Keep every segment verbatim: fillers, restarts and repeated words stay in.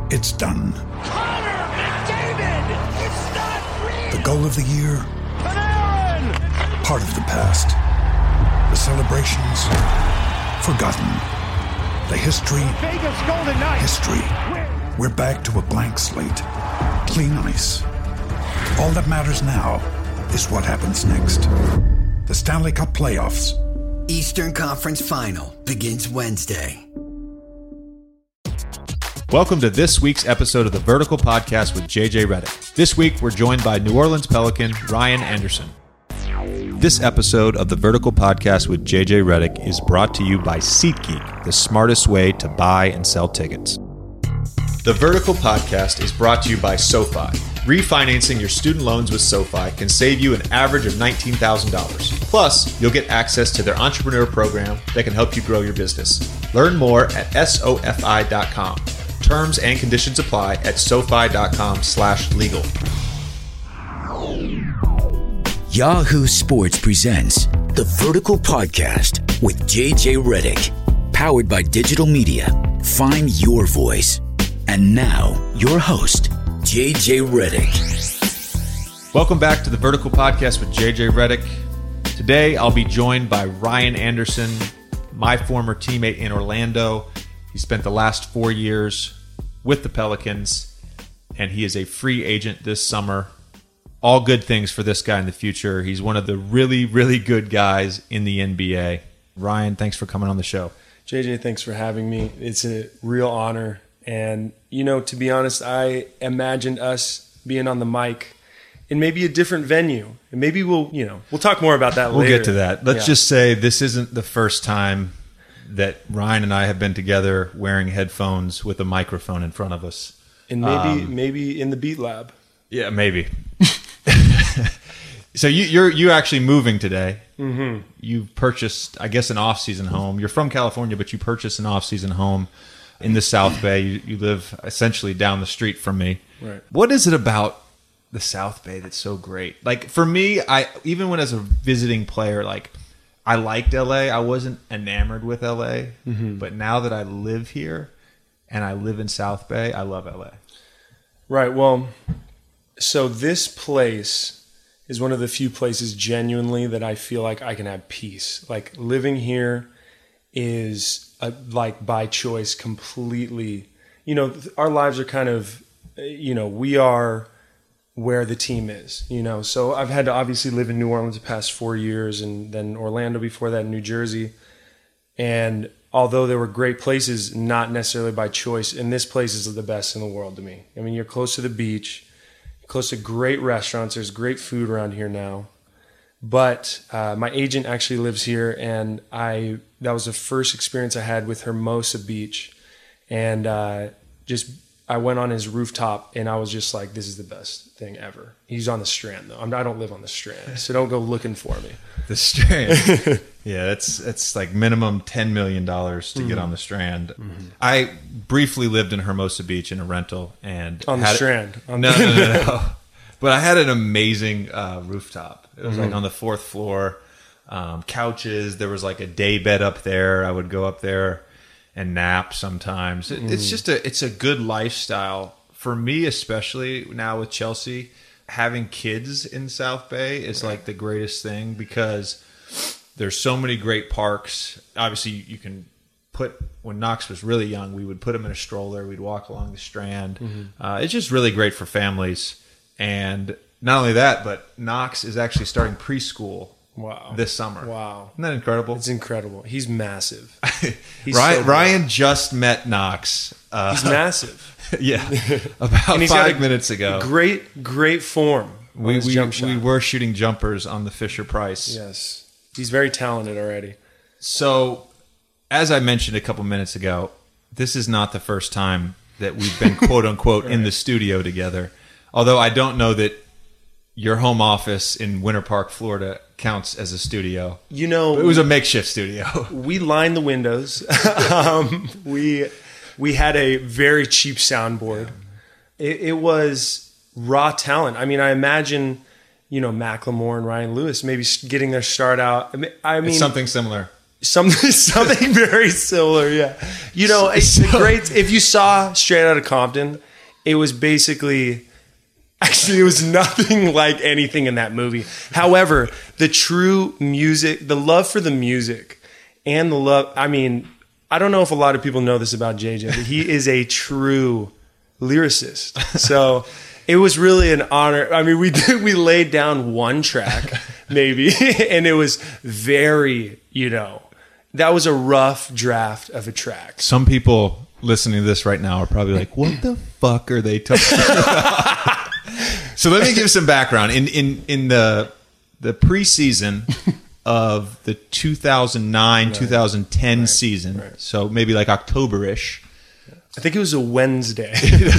It's done. Connor McDavid! It's not real! The goal of the year? Panarin! Part of the past. The celebrations? Forgotten. The history? Vegas Golden Knights! History. We're back to a blank slate. Clean ice. All that matters now is what happens next. The Stanley Cup playoffs. Eastern Conference Final begins Wednesday. Welcome to this week's episode of the Vertical Podcast with J J Redick. This week, we're joined by New Orleans Pelican Ryan Anderson. This episode of the Vertical Podcast with J J Redick is brought to you by SeatGeek, the smartest way to buy and sell tickets. The Vertical Podcast is brought to you by SoFi. Refinancing your student loans with SoFi can save you an average of nineteen thousand dollars. Plus, you'll get access to their entrepreneur program that can help you grow your business. Learn more at S O F I dot com. Terms and conditions apply at SoFi.com slash legal. Yahoo Sports presents The Vertical Podcast with J J Redick. Powered by digital media. Find your voice. And now, your host, J J Redick. Welcome back to the Vertical Podcast with J J Redick. Today, I'll be joined by Ryan Anderson, my former teammate in Orlando. He spent the last four years with the Pelicans, and he is a free agent this summer. All good things for this guy in the future. He's one of the really, really good guys in the N B A. Ryan, thanks for coming on the show. J J, thanks for having me. It's a real honor. And, you know, to be honest, I imagined us being on the mic in maybe a different venue. And maybe we'll, you know, we'll talk more about that we'll later. We'll get to that. Let's yeah. just say this isn't the first time that Ryan and I have been together wearing headphones with a microphone in front of us. And maybe um, maybe in the Beat Lab. Yeah, maybe. So you, you're you actually moving today. Mm-hmm. You purchased, I guess, an off-season home. You're from California, but you purchased an off-season home in the South Bay. You, you live essentially down the street from me. Right. What is it about the South Bay that's so great? Like for me, I even when as a visiting player, like I liked L A. I wasn't enamored with L A, mm-hmm. but now that I live here and I live in South Bay, I love L A. Right. Well, so this place is one of the few places genuinely that I feel like I can have peace. Like living here is a, like by choice completely. You know, our lives are kind of, you know, we are where the team is, you know. So I've had to obviously live in New Orleans the past four years and then Orlando before that, New Jersey. And although there were great places, not necessarily by choice, and this place is the best in the world to me. I mean, you're close to the beach, close to great restaurants. There's great food around here now. But uh, my agent actually lives here, and I that was the first experience I had with Hermosa Beach. And uh, just I went on his rooftop, and I was just like, this is the best thing ever. He's on the Strand, though. I'm, I don't live on the Strand, so don't go looking for me. The Strand. Yeah, that's that's like minimum ten million dollars to mm-hmm. get on the Strand. Mm-hmm. I briefly lived in Hermosa Beach in a rental. and On the had Strand? No, no, no, no, no. But I had an amazing uh, rooftop. It was mm-hmm. like on the fourth floor, um, couches. There was like a day bed up there. I would go up there and nap sometimes. It, mm. It's just a it's a good lifestyle for me, especially now with Chelsea. Having kids in South Bay is like the greatest thing because there's so many great parks. Obviously, you can put when Knox was really young, we would put him in a stroller. We'd walk along the Strand. Mm-hmm. Uh, it's just really great for families. And not only that, but Knox is actually starting preschool wow. this summer. Wow. Isn't that incredible? It's incredible. He's massive. He's Ryan, so Ryan just met Knox. Uh, He's massive. Yeah. About five minutes ago. Great, great form. We, we, we were shooting jumpers on the Fisher Price. Yes. He's very talented already. So, as I mentioned a couple minutes ago, this is not the first time that we've been quote unquote right. in the studio together. Although I don't know that your home office in Winter Park, Florida counts as a studio. You know, it was a makeshift studio. We lined the windows. um, we we had a very cheap soundboard. Yeah. It, it was raw talent. I mean, I imagine, you know, Macklemore and Ryan Lewis maybe getting their start out. I mean, it's something similar. Something, something very similar, yeah. You know, it's a great. If you saw Straight Outta Compton, it was basically, actually, it was nothing like anything in that movie. However, the true music, the love for the music, and the love. I mean, I don't know if a lot of people know this about J J, but he is a true lyricist. So it was really an honor. I mean, we did, we laid down one track, maybe, and it was very, you know. That was a rough draft of a track. Some people listening to this right now are probably like, what the fuck are they talking about? So let me give some background. In in in the the preseason of the two thousand nine, right. two thousand ten right. season, right. so maybe like October-ish. I think it was a Wednesday.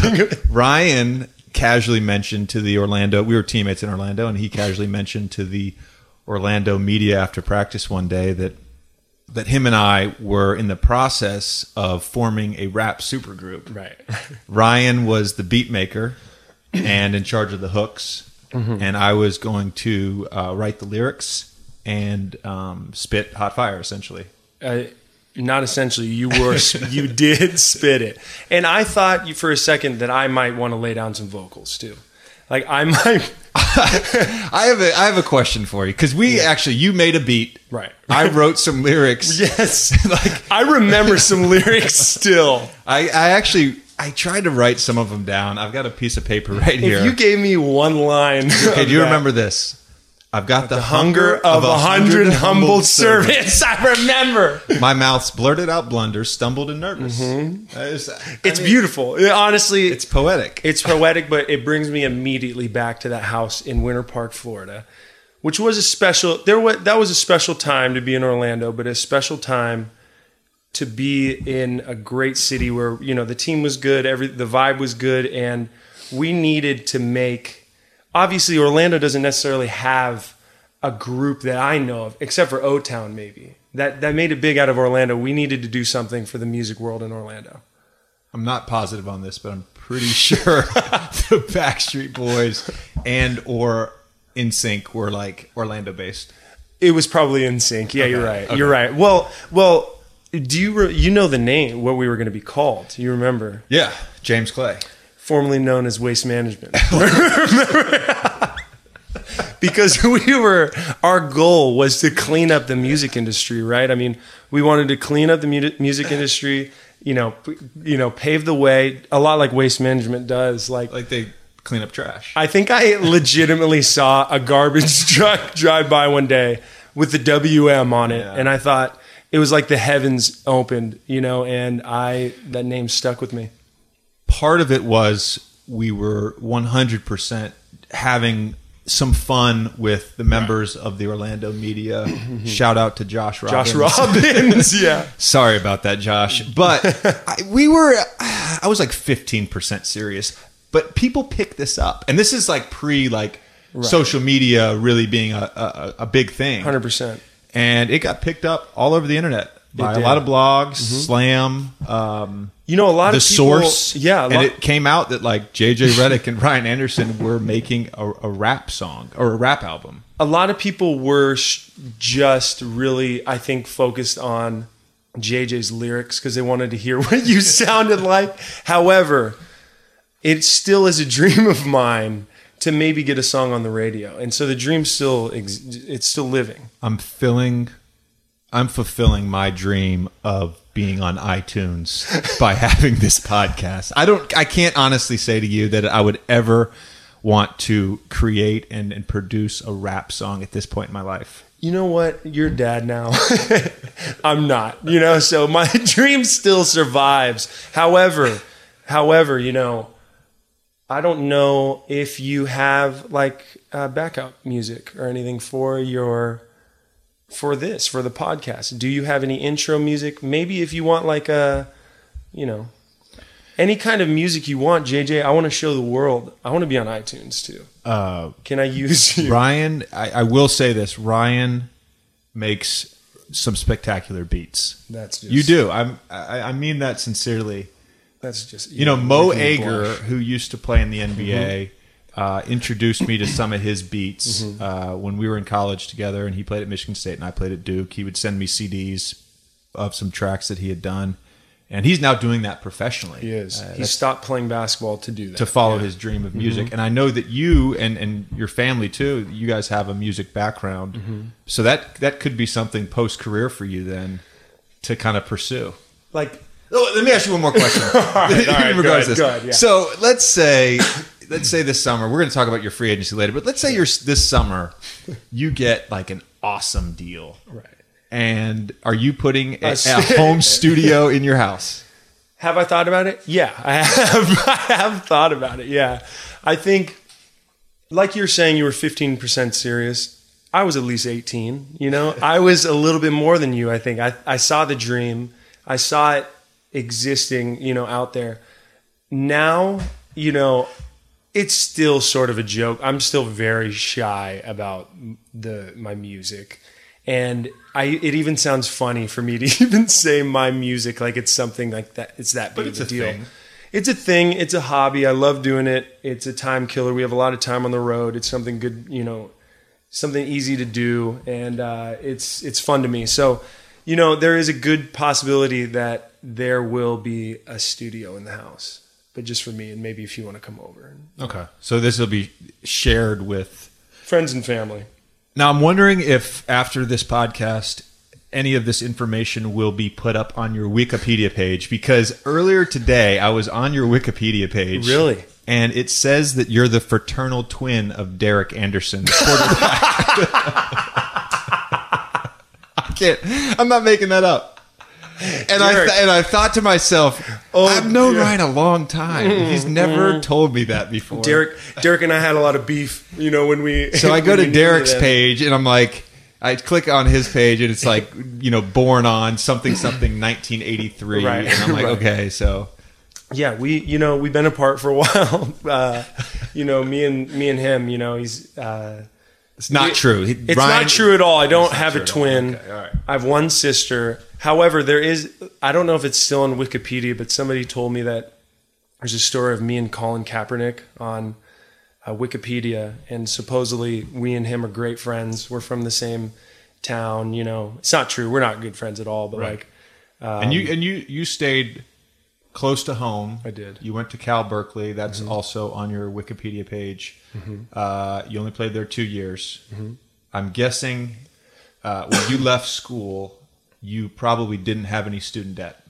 Ryan casually mentioned to the Orlando, we were teammates in Orlando, and he casually mentioned to the Orlando media after practice one day that that him and I were in the process of forming a rap supergroup. Right. Ryan was the beat maker and in charge of the hooks, mm-hmm. and I was going to uh, write the lyrics and um, spit hot fire, essentially. Uh, not essentially. You were. You did spit it. And I thought you, for a second that I might want to lay down some vocals, too. Like, I might... I have a I have a question for you, because we yeah. actually you made a beat, right? I wrote some lyrics. Yes, like I remember some lyrics still. I, I actually I tried to write some of them down. I've got a piece of paper right here. If you gave me one line, okay, do you that, remember this? I've got the, the hunger, hunger of a hundred humbled servants. servants. I remember. My mouth's blurted out blunders, stumbled and nervous. Mm-hmm. Is, it's mean, beautiful. It, honestly, it's poetic. It's poetic, but it brings me immediately back to that house in Winter Park, Florida, which was a special. There was that was a special time to be in Orlando, but a special time to be in a great city where you know the team was good, every the vibe was good, and we needed to make. Obviously, Orlando doesn't necessarily have a group that I know of, except for O-Town maybe, that, that made it big out of Orlando. We needed to do something for the music world in Orlando. I'm not positive on this, but I'm pretty sure the Backstreet Boys and or N Sync were like Orlando-based. It was probably N Sync. Yeah, okay. you're right. Okay. You're right. Well, well, do you re- you know the name, what we were going to be called? You remember? Yeah, James Clay. Formerly known as Waste Management. Because we were, our goal was to clean up the music industry, right? I mean, we wanted to clean up the mu- music industry, you know, p- you know, pave the way, a lot like Waste Management does. Like, like they clean up trash. I think I legitimately saw a garbage truck drive by one day with the W M on it, yeah. and I thought it was like the heavens opened, you know, and I that name stuck with me. Part of it was we were one hundred percent having some fun with the members right. of the Orlando media. Shout out to Josh Robbins. Josh Robbins, yeah. Sorry about that, Josh. But I, we were, I was like fifteen percent serious. But people pick this up. And this is like pre like right. social media really being a, a, a big thing. one hundred percent. And it got picked up all over the internet. By a lot of blogs, mm-hmm. Slam, um, you know, a lot the of people, Source, yeah, and it came out that like J J Redick and Ryan Anderson were making a, a rap song or a rap album. A lot of people were sh- just really, I think, focused on J J's lyrics because they wanted to hear what you sounded like. However, it still is a dream of mine to maybe get a song on the radio, and so the dream still ex- it's still living. I'm filling. I'm fulfilling my dream of being on iTunes by having this podcast. I don't, I can't honestly say to you that I would ever want to create and, and produce a rap song at this point in my life. You know what? You're dad now. I'm not, you know, so my dream still survives. However, however, you know, I don't know if you have like uh, backup music or anything for your for this, for the podcast. Do you have any intro music? Maybe if you want like a, you know, any kind of music you want, J J, I want to show the world. I want to be on iTunes too. Uh, Can I use you? Ryan, I, I will say this. Ryan makes some spectacular beats. That's just, you do. I'm, I, I mean that sincerely. That's just, you know, Mo Ager, who used to play in the N B A, mm-hmm. uh, introduced me to some of his beats Mm-hmm. uh, when we were in college together, and he played at Michigan State and I played at Duke. He would send me C Ds of some tracks that he had done, and he's now doing that professionally. He is. Uh, he that's- stopped playing basketball to do that. to follow his dream of music. Mm-hmm. And I know that you and, and your family too, you guys have a music background. Mm-hmm. So that that could be something post-career for you then to kind of pursue. Like, Oh, let me ask you one more question. all right, all right, In regards go ahead, to this. go ahead, yeah. So let's say, let's say this summer, we're going to talk about your free agency later, but let's say you're this summer, you get like an awesome deal. right. And are you putting a, A a stu- home studio in your house? Have I thought about it? Yeah, I have. I have thought about it. Yeah. I think, like you're saying, you were fifteen percent serious. I was at least eighteen, you know? I was a little bit more than you, I think. I, I saw the dream. I saw it existing, you know, out there. Now, you know, it's still sort of a joke. I'm still very shy about the my music. And I, it even sounds funny for me to even say my music like it's something like that. It's that big But it's of a a deal. thing. It's a thing. It's a hobby. I love doing it. It's a time killer. We have a lot of time on the road. It's something good, you know, something easy to do, and uh, it's it's fun to me. So, you know, there is a good possibility that there will be a studio in the house, but just for me, and maybe if you want to come over, Okay. So this will be shared with friends and family. Now, I'm wondering if after this podcast, any of this information will be put up on your Wikipedia page, because earlier today I was on your Wikipedia page. Really? And it says that you're the fraternal twin of Derek Anderson, the quarterback. I can't. I'm not making that up. And I Derek. th- and I thought to myself, Oh, I've known yeah. Ryan a long time. He's never told me that before. Derek, Derek and I had a lot of beef, you know, when we. So I go when to we knew Derek's them. page and I'm like, I click on his page and it's like, you know, born on something something nineteen eighty-three, Right, and I'm like, right. okay, so Yeah, we, you know, we've been apart for a while. Uh, you know, me and me and him. You know, he's. Uh, it's not It- true. He- It's Ryan- not true at all. I don't It's not have true a at all. twin. Okay, all right. I have one sister. However, there is, I don't know if it's still on Wikipedia, but somebody told me that there's a story of me and Colin Kaepernick on uh, Wikipedia, and supposedly we and him are great friends. We're from the same town, you know. It's not true. We're not good friends at all, but Right. like, um, and you and you you stayed close to home. I did. You went to Cal Berkeley. That's Mm-hmm. also on your Wikipedia page. Uh, you only played there two years. Mm-hmm. I'm guessing uh, when you left school, you probably didn't have any student debt.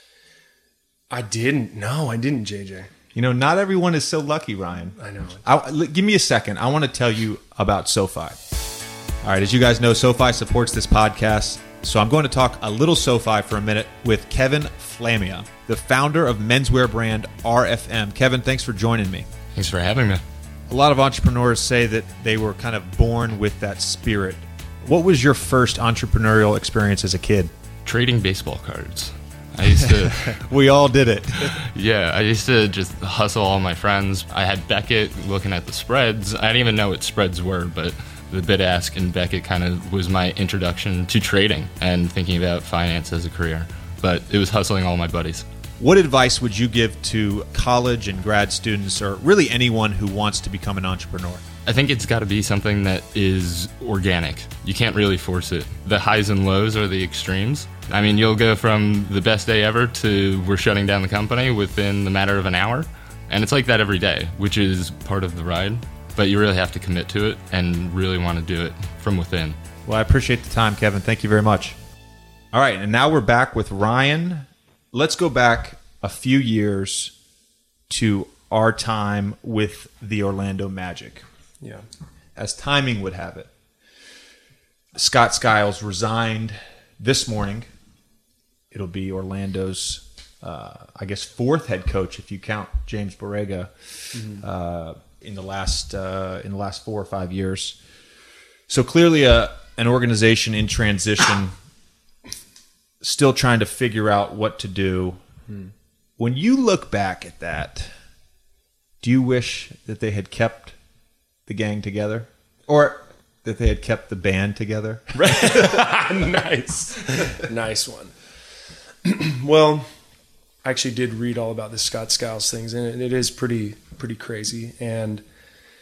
I didn't. No, I didn't, J J. You know, not everyone is so lucky, Ryan. I know. I, l- give me a second. I want to tell you about SoFi. All right, as you guys know, SoFi supports this podcast, so I'm going to talk a little SoFi for a minute with Kevin Flamia, the founder of menswear brand R F M. Kevin, thanks for joining me. Thanks for having me. A lot of entrepreneurs say that they were kind of born with that spirit. What was your first entrepreneurial experience as a kid? Trading baseball cards. I used to, We all did it. yeah, I used to just hustle all my friends. I had Beckett looking at the spreads. I didn't even know what spreads were, but the bid ask and Beckett kind of was my introduction to trading and thinking about finance as a career. But it was hustling all my buddies. What advice would you give to college and grad students, or really anyone who wants to become an entrepreneur? I think it's got to be something that is organic. You can't really force it. The highs and lows are the extremes. I mean, you'll go from the best day ever to we're shutting down the company within the matter of an hour. And it's like that every day, which is part of the ride. But you really have to commit to it and really want to do it from within. Well, I appreciate the time, Kevin. Thank you very much. All right, and now we're back with Ryan. Let's go back a few years to our time with the Orlando Magic. Yeah. As timing would have it, Scott Skiles resigned this morning. It'll be Orlando's, uh, I guess, fourth head coach if you count James Borrega mm-hmm. uh, in the last uh, in the last four or five years. So clearly, a an organization in transition, still trying to figure out what to do. Mm. When you look back at that, do you wish that they had kept the gang together, or that they had kept the band together? Nice. Nice one. Well, I actually did read all about the Scott Skiles things, and it, it is pretty pretty crazy. And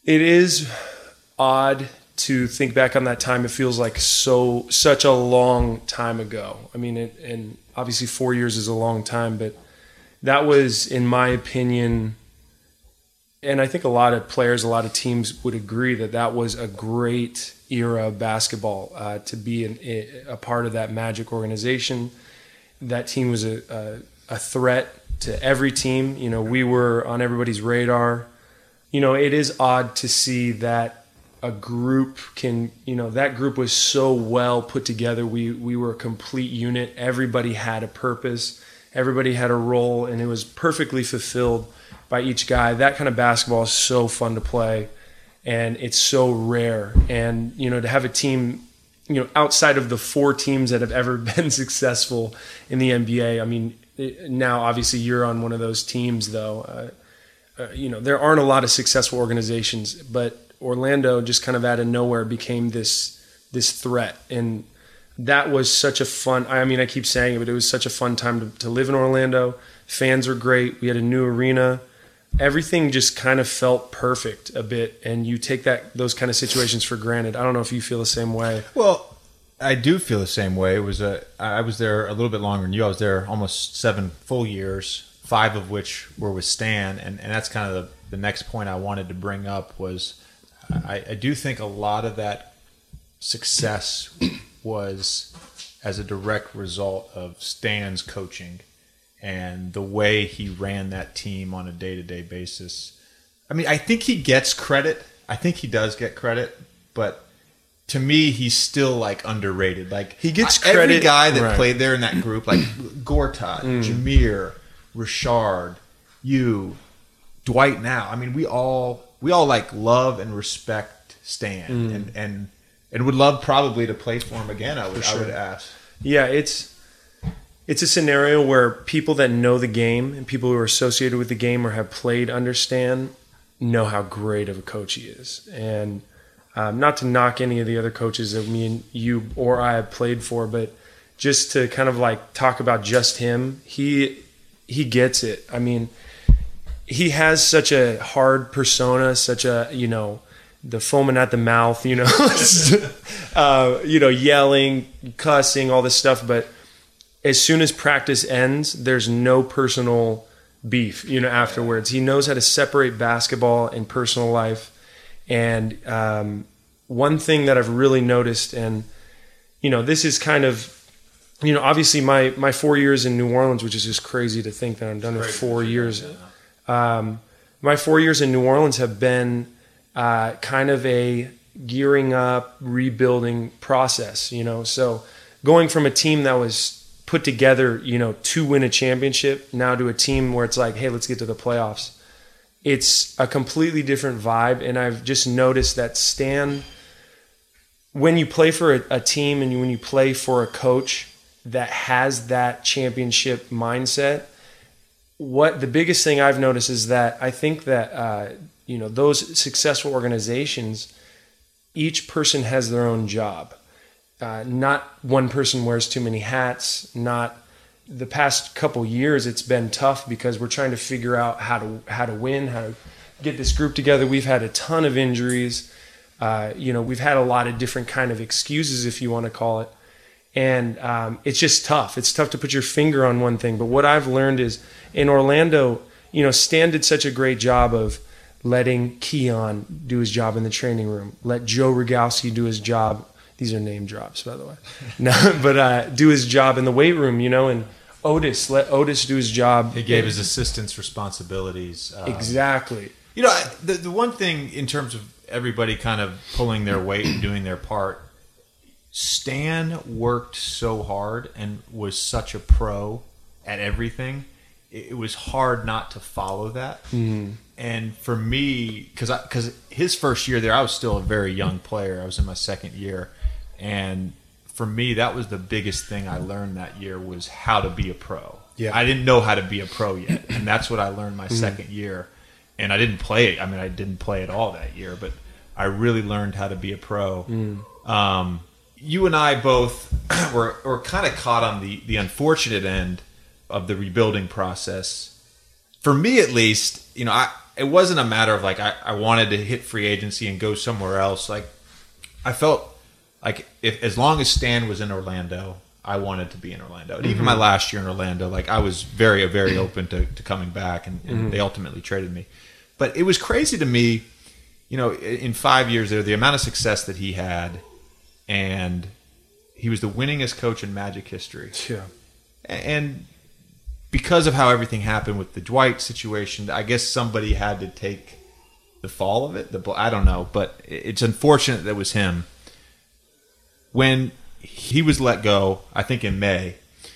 It is odd to think back on that time. It feels like so such a long time ago. I mean, it, and obviously four years is a long time, but that was, in my opinion, and I think a lot of players, a lot of teams would agree that that was a great era of basketball, uh, to be an, a part of that Magic organization. That team was a, a, a threat to every team. You know, we were on everybody's radar. You know, it is odd to see that a group can, you know, that group was so well put together. We we were a complete unit. Everybody had a purpose. Everybody had a role, and it was perfectly fulfilled by each guy. That kind of basketball is so fun to play, and it's so rare. And, you know, to have a team, you know, outside of the four teams that have ever been successful in the N B A, I mean, it, now obviously you're on one of those teams, though. Uh, uh, you know, there aren't a lot of successful organizations, but Orlando just kind of out of nowhere became this this threat. And that was such a fun, I mean, I keep saying it, but it was such a fun time to, to live in Orlando. Fans were great. We had a new arena. Everything just kind of felt perfect a bit, and you take that those kind of situations for granted. I don't know if you feel the same way. Well, I do feel the same way. It was a I was there a little bit longer than you. I was there almost seven full years, five of which were with Stan, and, and that's kind of the, the next point I wanted to bring up was I, I do think a lot of that success was as a direct result of Stan's coaching and the way he ran that team on a day-to-day basis. I mean, I think he gets credit. I think he does get credit, but to me, he's still like underrated. Like he gets every credit. guy that Right. played there in that group, like Gortat, mm. Jameer, Richard, you, Dwight. Now, I mean, we all we all like love and respect Stan, mm. and and and would love probably to play for him again. I would sure. I would ask. Yeah, it's. It's a scenario where people that know the game and people who are associated with the game or have played understand, know how great of a coach he is. And um, not to knock any of the other coaches that me and you or I have played for, but just to kind of like talk about just him, he he gets it. I mean, he has such a hard persona, such a, you know, the foaming at the mouth, you know, uh, you know, yelling, cussing, all this stuff, but as soon as practice ends, there's no personal beef, you know, afterwards. He knows how to separate basketball and personal life. And um, one thing that I've really noticed, and, you know, this is kind of, you know, obviously my, my four years in New Orleans, which is just crazy to think that I'm done with four years. Um, my four years in New Orleans have been uh, kind of a gearing up, rebuilding process, you know. So going from a team that was put together, you know, to win a championship, now to a team where it's like, hey, let's get to the playoffs. It's a completely different vibe, and I've just noticed that Stan, when you play for a, a team and you, when you play for a coach that has that championship mindset, what the biggest thing I've noticed is that I think that, uh, you know, those successful organizations, each person has their own job. Uh, not one person wears too many hats. Not the past couple years, it's been tough because we're trying to figure out how to how to win, how to get this group together. We've had a ton of injuries. Uh, you know, we've had a lot of different kind of excuses, if you want to call it, and um, it's just tough. It's tough to put your finger on one thing. But what I've learned is in Orlando, you know, Stan did such a great job of letting Keon do his job in the training room, let Joe Rogowski do his job. These are name drops, by the way. No, but uh, do his job in the weight room, you know, and Otis, let Otis do his job. He gave his assistants responsibilities. Um, exactly. You know, the the one thing in terms of everybody kind of pulling their weight and doing their part, Stan worked so hard and was such a pro at everything. It, it was hard not to follow that. Mm. And for me, because because his first year there, I was still a very young player. I was in my second year. And for me, that was the biggest thing I learned that year was how to be a pro. Yeah. I didn't know how to be a pro yet. And that's what I learned my mm. second year. And I didn't play it. I mean, I didn't play at all that year, but I really learned how to be a pro. Mm. Um, you and I both were, were kind of caught on the, the unfortunate end of the rebuilding process. For me, at least, you know, I it wasn't a matter of like I, I wanted to hit free agency and go somewhere else. Like I felt like if as long as Stan was in Orlando, I wanted to be in Orlando. And mm-hmm. even my last year in Orlando, like I was very, very open to, to coming back, and, and mm-hmm. they ultimately traded me. But it was crazy to me, you know, in five years there, the amount of success that he had, and he was the winningest coach in Magic history. Yeah. And because of how everything happened with the Dwight situation, I guess somebody had to take the fall of it. The I don't know, but it's unfortunate that it was him. When he was let go, I think in May,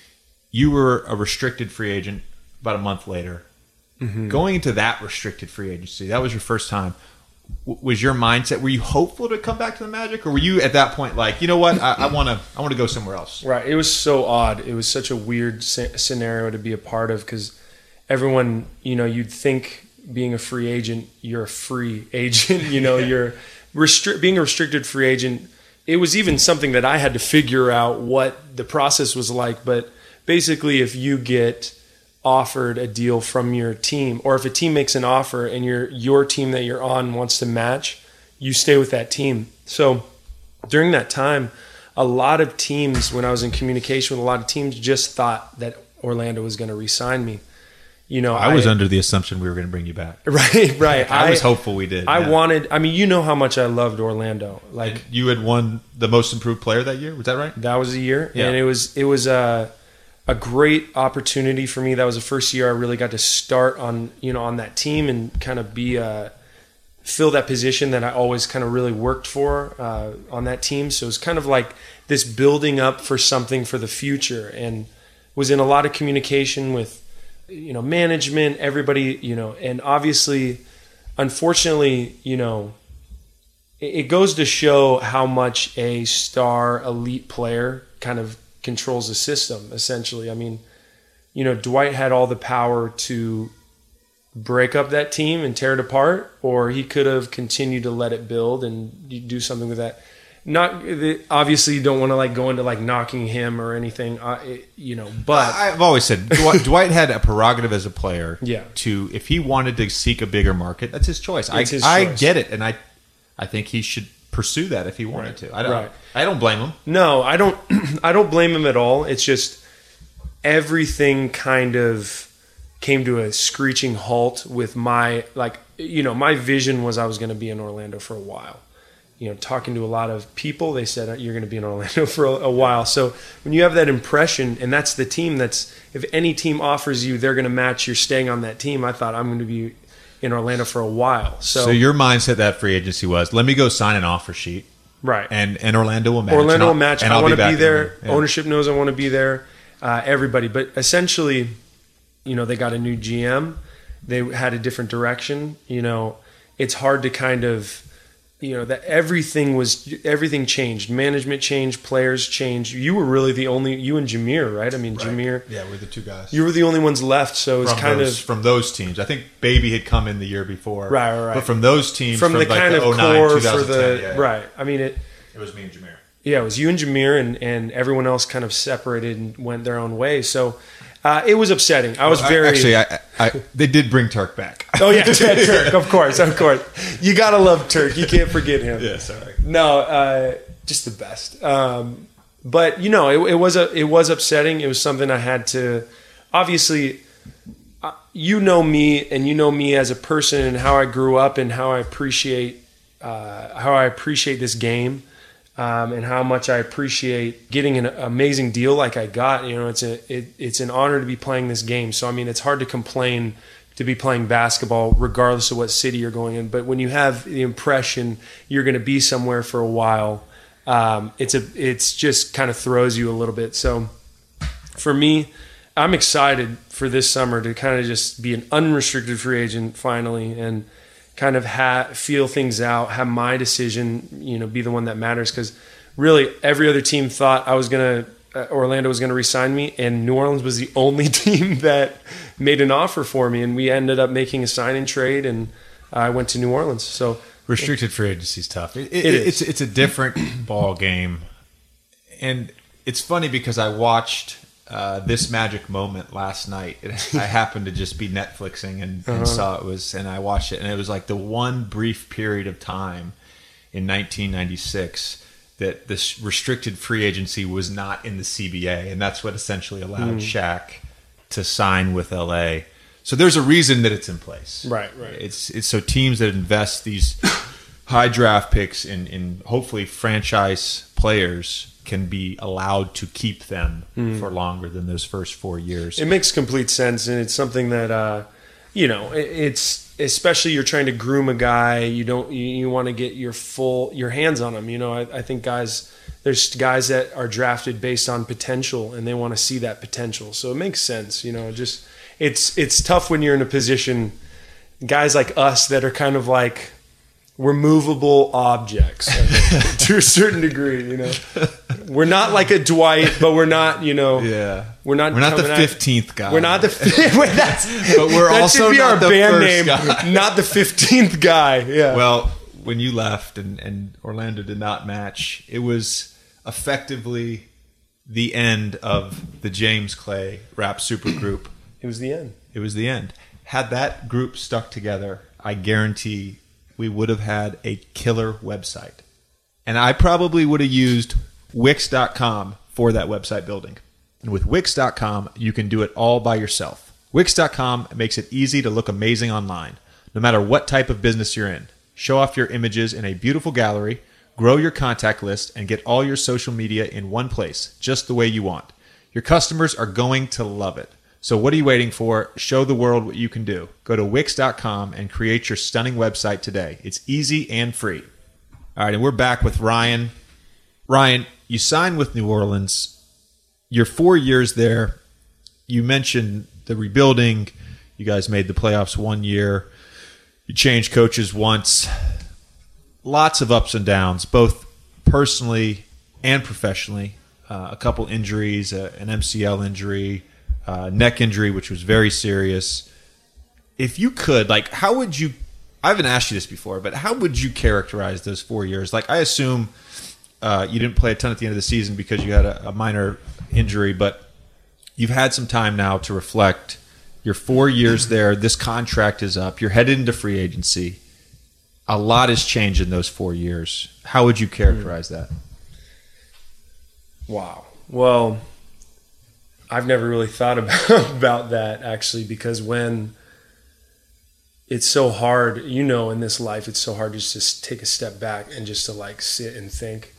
you were a restricted free agent about a month later. Mm-hmm. Going into that restricted free agency, that was your first time. W- was your mindset, were you hopeful to come back to the Magic, or were you at that point like, you know what, I want to I want to go somewhere else? Right. It was so odd. It was such a weird sc- scenario to be a part of, because everyone, you know, you'd think being a free agent, you're a free agent, you know, you're restri- being a restricted free agent. It was even something that I had to figure out what the process was like. But basically, if you get offered a deal from your team, or if a team makes an offer and your your team that you're on wants to match, you stay with that team. So during that time, a lot of teams, when I was in communication with a lot of teams, just thought that Orlando was going to re-sign me. You know, I was I, under the assumption we were going to bring you back. Right, right. I, I was hopeful we did. I yeah. wanted. I mean, you know how much I loved Orlando. Like and you had won the most improved player that year. Was that right? That was a year, yeah. and it was it was a a great opportunity for me. That was the first year I really got to start on you know on that team and kind of be a fill that position that I always kind of really worked for uh, on that team. So it was kind of like this building up for something for the future, and was in a lot of communication with. You know, management, everybody, you know, and obviously, unfortunately, you know, it, it goes to show how much a star elite player kind of controls the system, essentially. I mean, you know, Dwight had all the power to break up that team and tear it apart, or he could have continued to let it build and do something with that. Not obviously, you don't want to like go into like knocking him or anything, uh, you know. But I've always said Dwight, Dwight had a prerogative as a player. Yeah. To if he wanted to seek a bigger market, that's his choice. It's I his I choice. get it, and I I think he should pursue that if he wanted Right. to. I don't. Right. I don't blame him. No, I don't. I don't blame him at all. It's just everything kind of came to a screeching halt with my like you know my vision was I was going to be in Orlando for a while. You know, talking to a lot of people, they said you're going to be in Orlando for a, a while. So when you have that impression, and that's the team that's, if any team offers you, they're going to match, you're staying on that team. I thought I'm going to be in Orlando for a while. So, So your mindset that free agency was, let me go sign an offer sheet, right. and and Orlando will match. Orlando and I'll- will match. and I I'll want to back be in there. Yeah. Ownership knows I want to be there. Uh, everybody. But essentially, you know, they got a new G M. They had a different direction. You know, it's hard to kind of, you know, that everything was, everything changed. Management changed, players changed. You were really the only, you and Jameer, right? I mean, Right. Jameer, Yeah, we're the two guys. you were the only ones left. So it was from kind those, of, from those teams. I think Baby had come in the year before. Right, right, right. But from those teams, from, the like kind of oh nine, core for the, twenty ten, yeah, right. I mean, it, It was me and Jameer. yeah, it was you and Jameer, and, and everyone else kind of separated and went their own way. So uh, it was upsetting. I was Well, I- very, actually. I, I they did bring Turk back. oh yeah, Turk, of course, of course. You gotta love Turk. You can't forget him. Yeah, sorry. No, uh, just the best. Um, but you know, it, it was a, it was upsetting. It was something I had to. Obviously, uh, you know me, and you know me as a person, and how I grew up, and how I appreciate uh, how I appreciate this game, um, and how much I appreciate getting an amazing deal like I got. You know, it's a it, it's an honor to be playing this game. So I mean, it's hard to complain to be playing basketball regardless of what city you're going in. But when you have the impression you're going to be somewhere for a while, um, it's a it's just kind of throws you a little bit. So for me, I'm excited for this summer to kind of just be an unrestricted free agent finally, and kind of ha- feel things out, have my decision, you know, be the one that matters. Because really, every other team thought I was gonna, uh, Orlando was gonna re-sign me, and New Orleans was the only team that made an offer for me, and we ended up making a sign-in trade, and I went to New Orleans. So Restricted free agency is tough. It, it, It is. It's it's a different ball game, and it's funny because I watched uh, This Magic Moment last night. It, I happened to just be Netflixing and, and Uh-huh. saw it was, and I watched it, and it was like the one brief period of time in nineteen ninety-six that this restricted free agency was not in the C B A, and that's what essentially allowed Mm. Shaq to sign with L A. So there's a reason that it's in place. Right, right. It's it's so teams that invest these high draft picks in, in hopefully franchise players can be allowed to keep them Mm. for longer than those first four years. It makes complete sense, and it's something that uh, you know. it- It's especially you're trying to groom a guy. You don't. You, you want to get your full your hands on him. You know, I, I think guys. There's guys that are drafted based on potential, and they want to see that potential. So it makes sense. You know, just it's it's tough when you're in a position. Guys like us that are kind of like we're movable objects I think, to a certain degree. You know, we're not like a Dwight, but we're not. You know. yeah. We're not. We're not the coming at- fifteenth guy. We're not the. Wait, that's, But we're that also should be not our the band first name, guy. not the fifteenth guy. Yeah. Well, when you left and, and Orlando did not match, it was effectively the end of the James Clay rap supergroup. it was the end. It was the end. Had that group stuck together, I guarantee we would have had a killer website. And I probably would have used Wix dot com for that website building. And with Wix dot com, you can do it all by yourself. Wix dot com makes it easy to look amazing online, no matter what type of business you're in. Show off your images in a beautiful gallery, grow your contact list, and get all your social media in one place, just the way you want. Your customers are going to love it. So what are you waiting for? Show the world what you can do. Go to Wix dot com and create your stunning website today. It's easy and free. All right, and we're back with Ryan. Ryan, you signed with New Orleans. You're four years there. You mentioned the rebuilding. You guys made the playoffs one year. You changed coaches once. Lots of ups and downs, both personally and professionally. Uh, a couple injuries, uh, an M C L injury, uh, neck injury, which was very serious. If you could, like, how would you, I haven't asked you this before, but how would you characterize those four years? Like, I assume uh, you didn't play a ton at the end of the season because you had a, a minor injury, but you've had some time now to reflect. You're four years there. This contract is up. You're headed into free agency. A lot has changed in those four years. How would you characterize that? Wow. Well, I've never really thought about about that actually, because when it's so hard, you know, in this life, it's so hard just to take a step back and just to like sit and think.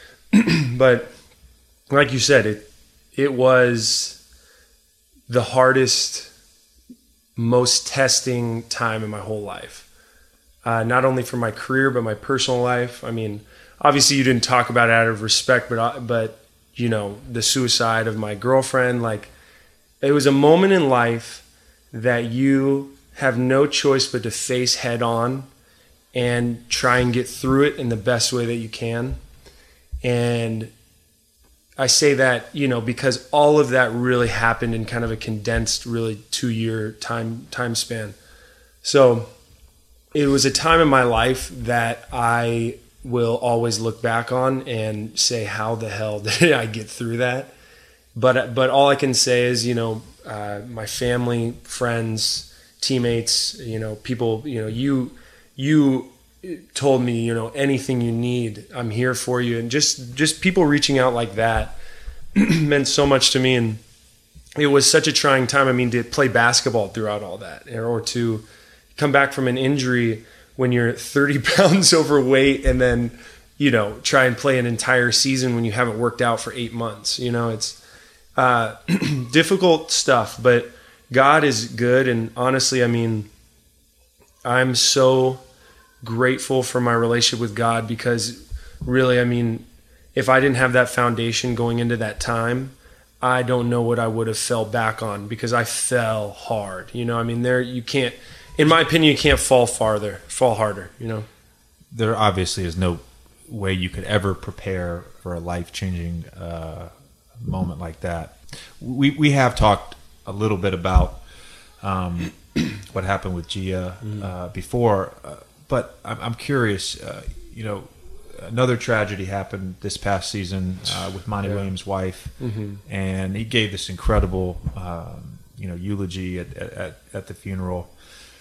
But like you said, it it was the hardest, most testing time in my whole life. Uh, not only for my career, but my personal life. I mean, obviously you didn't talk about it out of respect, but, but you know, the suicide of my girlfriend, like it was a moment in life that you have no choice but to face head on and try and get through it in the best way that you can. And I say that, you know, because all of that really happened in kind of a condensed, really two year time, time span. So it was a time in my life that I will always look back on and say, how the hell did I get through that? But, but all I can say is, you know, uh, my family, friends, teammates, you know, people, you know, you, you told me, you know, anything you need, I'm here for you. And just, just people reaching out like that meant so much to me. And it was such a trying time. I mean, to play basketball throughout all that, or to come back from an injury when you're thirty pounds overweight and then, you know, try and play an entire season when you haven't worked out for eight months. You know, it's uh, difficult stuff, but God is good. And honestly, I mean, I'm so grateful for my relationship with God, because really, I mean, if I didn't have that foundation going into that time, I don't know what I would have fell back on, because I fell hard. You know, I mean, there, you can't, in my opinion, you can't fall farther, fall harder, you know? There obviously is no way you could ever prepare for a life-changing uh, moment like that. We we have talked a little bit about um, what happened with Gia uh, before, uh, but I'm, I'm curious, uh, you know, another tragedy happened this past season uh, with Monty Yeah. Williams' wife, Mm-hmm. and he gave this incredible, um, you know, eulogy at, at at the funeral.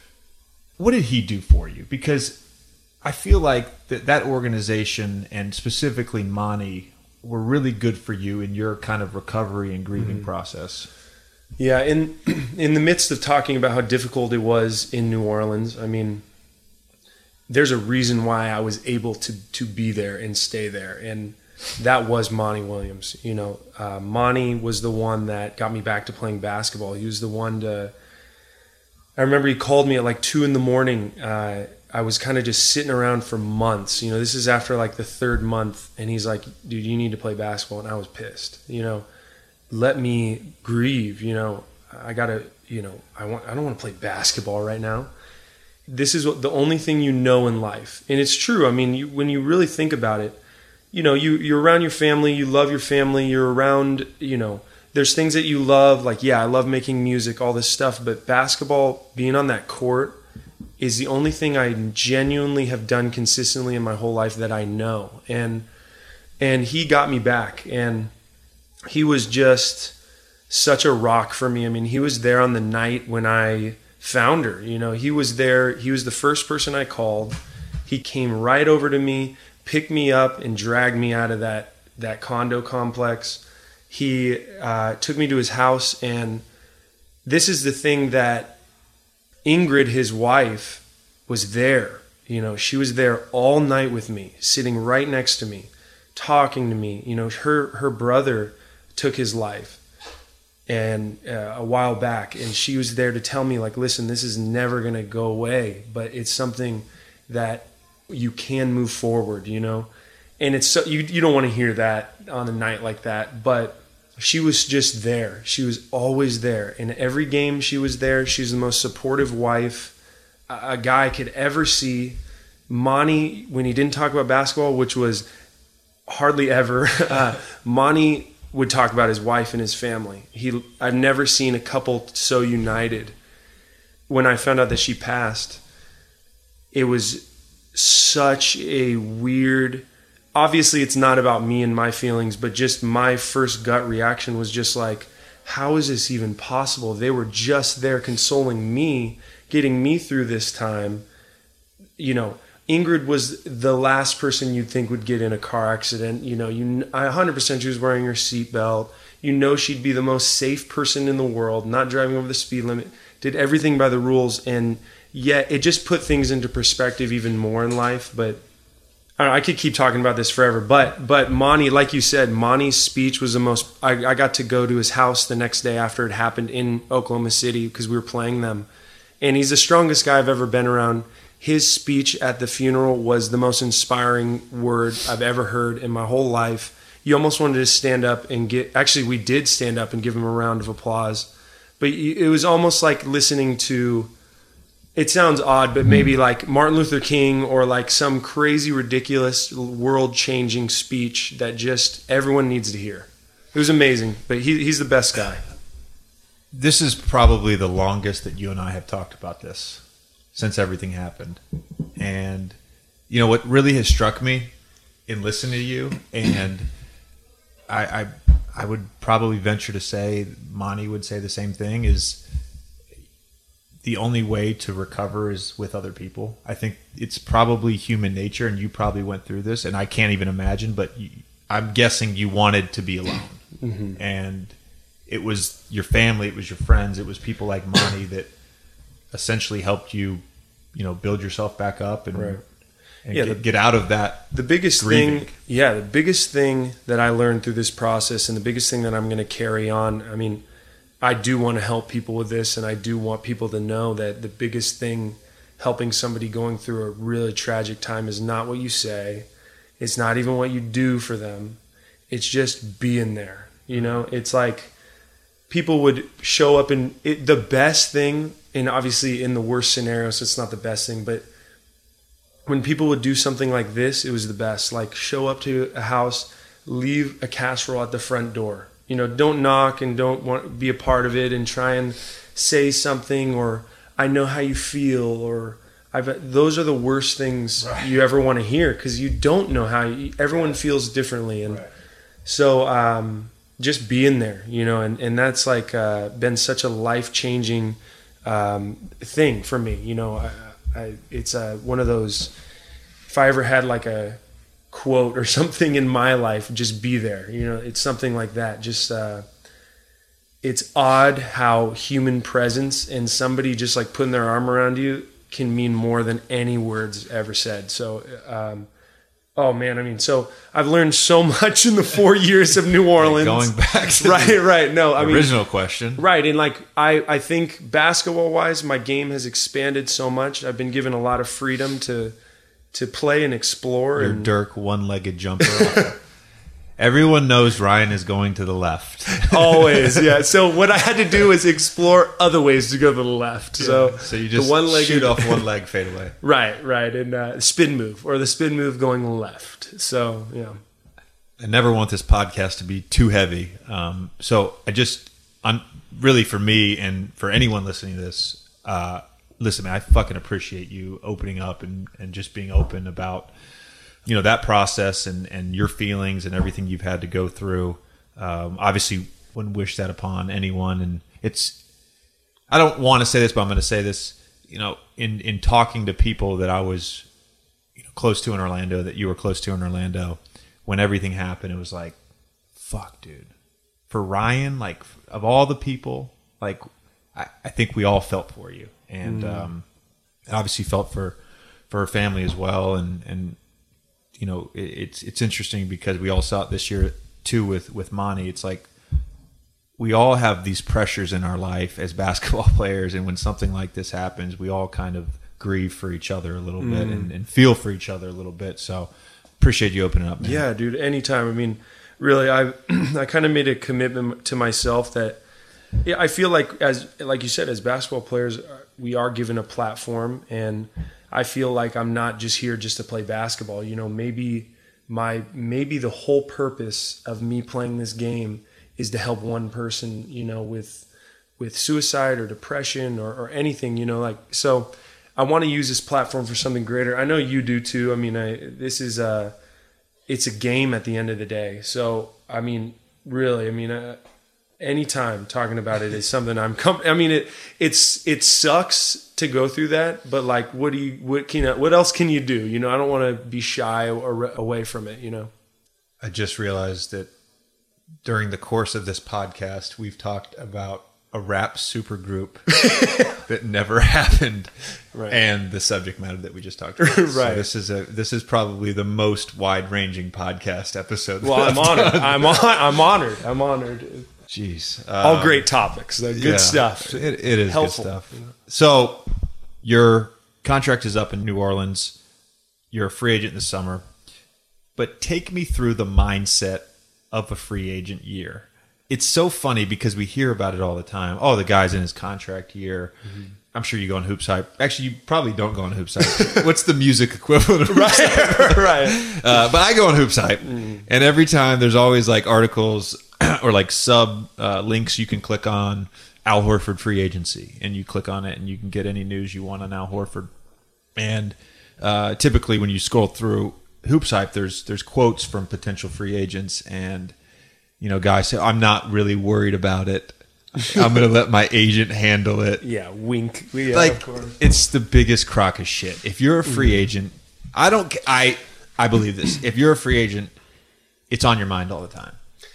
What did he do for you? Because I feel like that that organization and specifically Monty were really good for you in your kind of recovery and grieving Mm-hmm. process. Yeah, in in the midst of talking about how difficult it was in New Orleans, I mean, there's a reason why I was able to to be there and stay there, and that was Monty Williams. You know, uh, Monty was the one that got me back to playing basketball. He was the one to. I remember he called me at like two in the morning. Uh, I was kind of just sitting around for months. You know, this is after like the third month, and he's like, "Dude, you need to play basketball," and I was pissed. You know. Let me grieve, you know, I gotta, you know, I want, I don't want to play basketball right now. This is what, the only thing you know in life. And it's true. I mean, you, when you really think about it, you know, you, you're around your family, you love your family, you're around, you know, there's things that you love. Like, yeah, I love making music, all this stuff, but basketball, being on that court is the only thing I genuinely have done consistently in my whole life that I know. And, and he got me back, and he was just such a rock for me. I mean, he was there on the night when I found her. You know, he was there. He was the first person I called. He came right over to me, picked me up, and dragged me out of that that condo complex. He uh, took me to his house, and this is the thing that Ingrid, his wife, was there. You know, she was there all night with me, sitting right next to me, talking to me. You know, her her brother took his life and uh, a while back, and she was there to tell me, like, listen, this is never going to go away, but it's something that you can move forward, you know. And it's so, you you don't want to hear that on a night like that, but she was just there. She was always there. In every game she was there. She was the most supportive wife a, a guy could ever see. Monty, when he didn't talk about basketball, which was hardly ever, uh, Monty would talk about his wife and his family. He, I've never seen a couple so united. When I found out that she passed, it was such a weird, obviously it's not about me and my feelings, but just my first gut reaction was just like, how is this even possible? They were just there consoling me, getting me through this time. You know, Ingrid was the last person you'd think would get in a car accident. You know, you one hundred percent she was wearing her seatbelt. You know she'd be the most safe person in the world, not driving over the speed limit, did everything by the rules, and yet it just put things into perspective even more in life. But I don't know, I could keep talking about this forever, but but Monty, like you said, Monty's speech was the most, I, I got to go to his house the next day after it happened in Oklahoma City because we were playing them. And he's the strongest guy I've ever been around. His speech at the funeral was the most inspiring word I've ever heard in my whole life. You almost wanted to stand up and get, actually we did stand up and give him a round of applause. But it was almost like listening to, it sounds odd, but maybe like Martin Luther King or like some crazy, ridiculous, world-changing speech that just everyone needs to hear. It was amazing, but he, he's the best guy. This is probably the longest that you and I have talked about this since everything happened. And, you know, what really has struck me in listening to you, and I, I, I would probably venture to say, Monty would say the same thing, is the only way to recover is with other people. I think it's probably human nature, and you probably went through this, and I can't even imagine, but you, I'm guessing you wanted to be alone. Mm-hmm. And it was your family, it was your friends, it was people like Monty that essentially helped you, you know, build yourself back up and, right. and yeah, get, the, get out of that. The biggest grieving. thing, yeah, the biggest thing that I learned through this process, and the biggest thing that I'm going to carry on, I mean, I do want to help people with this, and I do want people to know that the biggest thing helping somebody going through a really tragic time is not what you say. It's not even what you do for them. It's just being there. You know, it's like people would show up and it, the best thing, and obviously in the worst scenarios, it's not the best thing, but when people would do something like this, it was the best. Like show up to a house, leave a casserole at the front door. You know, don't knock and don't want to be a part of it and try and say something or I know how you feel or I've those are the worst things right. you ever want to hear, because you don't know how you, everyone feels differently, and right. so um, just being there, you know, and and that's like uh, been such a life changing um, thing for me, you know. I, I, it's uh, one of those. If I ever had like a quote or something in my life, just be there, you know. It's something like that. Just uh, it's odd how human presence and somebody just like putting their arm around you can mean more than any words ever said. So, um, oh man, I mean, so I've learned so much in the four years of New Orleans. Going back to right, the right. No, I mean, original question. Right, and like I, I think basketball wise, my game has expanded so much. I've been given a lot of freedom to to play and explore. Your and, Dirk one-legged jumper. Everyone knows Ryan is going to the left. Always, yeah. So what I had to do is explore other ways to go to the left. Yeah. So, so you just the one-legged, shoot off one leg, fade away. Right, right. And uh, spin move, or the spin move going left. So, yeah. I never want this podcast to be too heavy. Um, so I just, I'm really, for me and for anyone listening to this, uh, listen, man, I fucking appreciate you opening up and, and just being open about, you know, that process and, and your feelings and everything you've had to go through. Um, obviously, wouldn't wish that upon anyone. And it's, I don't want to say this, but I'm going to say this, you know, in, in talking to people that I was, you know, close to in Orlando, that you were close to in Orlando, when everything happened, it was like, fuck, dude. For Ryan, like, of all the people, like, I, I think we all felt for you. And, mm. um, obviously felt for, for her family as well. And, and, you know, it, it's it's interesting because we all saw it this year too with with Monty. It's like we all have these pressures in our life as basketball players, and when something like this happens, we all kind of grieve for each other a little mm. bit and, and feel for each other a little bit. So appreciate you opening up, man. Yeah, dude. Anytime. I mean, really, I I kind of made a commitment to myself that yeah, I feel like as like you said, as basketball players, we are given a platform, and I feel like I'm not just here just to play basketball. You know, maybe my maybe the whole purpose of me playing this game is to help one person, you know, with with suicide or depression or, or anything, you know, like, so I want to use this platform for something greater. I know you do too. I mean, I, this is a, it's a game at the end of the day. So, I mean, really, I mean, uh, anytime talking about it is something I'm com- I mean, it, it's, it sucks to go through that, but like, what do you, what can you, what else can you do? You know, I don't want to be shy or away from it, you know? I just realized that during the course of this podcast, we've talked about a rap supergroup that never happened, right, and the subject matter that we just talked about. Right. So this is a this is probably the most wide-ranging podcast episode. Well, I'm honored. I'm on, I'm honored. I'm honored. Jeez, um, all great topics. Though. Good yeah, stuff. It, it is helpful good stuff. So your contract is up in New Orleans. You're a free agent this summer, but take me through the mindset of a free agent year. It's so funny because we hear about it all the time. Oh, the guy's in his contract year. Mm-hmm. I'm sure you go on Hoops Hype. Actually, you probably don't go on Hoops Hype. What's the music equivalent of Hoops Hype? Right, right. Uh, but I go on Hoops Hype, mm-hmm. and every time there's always like articles or like sub uh, links you can click on. Al Horford free agency, and you click on it, and you can get any news you want on Al Horford. And uh, typically, when you scroll through Hoops Hype, there's there's quotes from potential free agents, and you know, guys say, I'm not really worried about it. I'm going to let my agent handle it. Yeah, wink. Yeah, like, of course. It's the biggest crock of shit. If you're a free mm-hmm. agent, I don't, I, I believe this. If you're a free agent, it's on your mind all the time.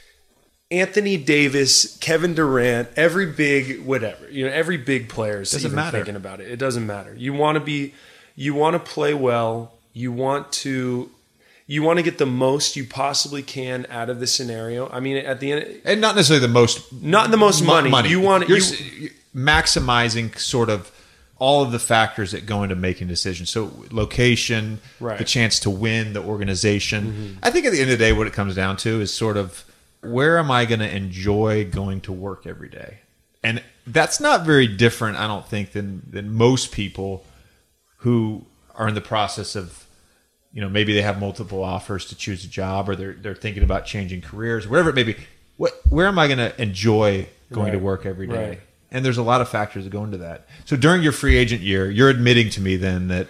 Anthony Davis, Kevin Durant, every big, whatever, you know, every big player is even matter. thinking about it. It doesn't matter. You want to be, you want to play well. You want to, You want to get the most you possibly can out of the scenario. I mean, at the end, and not necessarily the most, not the most money. money. You want you're you, maximizing sort of all of the factors that go into making decisions. So location, right, the chance to win, the organization. Mm-hmm. I think at the end of the day, what it comes down to is sort of where am I going to enjoy going to work every day, and that's not very different, I don't think, than than most people who are in the process of, you know, maybe they have multiple offers to choose a job, or they're they're thinking about changing careers, whatever it may be. What, where am I going to enjoy going right. to work every day? Right. and there's a lot of factors that go into that. So during your free agent year, you're admitting to me then that